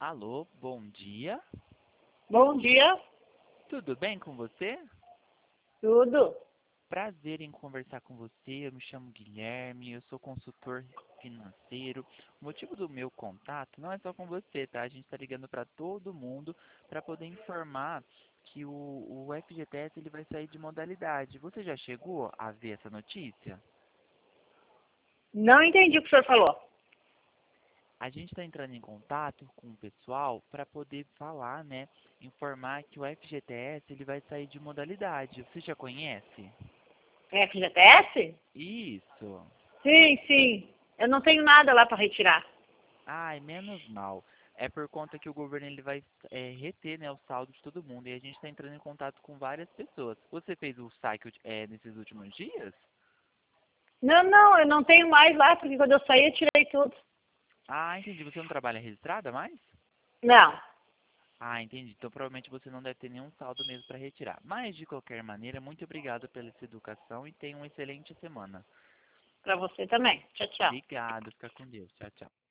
Alô, bom dia. Bom dia, Tudo bem com você? tudo. Prazer em conversar com você. Eu me chamo Guilherme, eu sou consultor financeiro. O motivo do meu contato não é só com você, tá? A gente está ligando para todo mundo para poder informar que o FGTS ele vai sair de modalidade. Você já chegou a ver essa notícia? Não entendi o que o senhor falou. A gente está entrando em contato com o pessoal para poder falar, né? Informar que o FGTS ele vai sair de modalidade. Você já conhece? É FGTS? Isso. Sim, sim. Eu não tenho nada lá para retirar. Ai, menos mal. É por conta que o governo ele vai reter, né, o saldo de todo mundo. E a gente está entrando em contato com várias pessoas. Você fez o saque nesses últimos dias? Não, não, eu não tenho mais lá, porque quando eu saí eu tirei tudo. Ah, entendi. Você não trabalha registrada mais? Não, Ah, entendi. Então provavelmente você não deve ter nenhum saldo mesmo para retirar. Mas de qualquer maneira, muito obrigado pela sua educação e tenha uma excelente semana. para você também. Tchau, tchau. Obrigado. Fica com Deus. Tchau, tchau.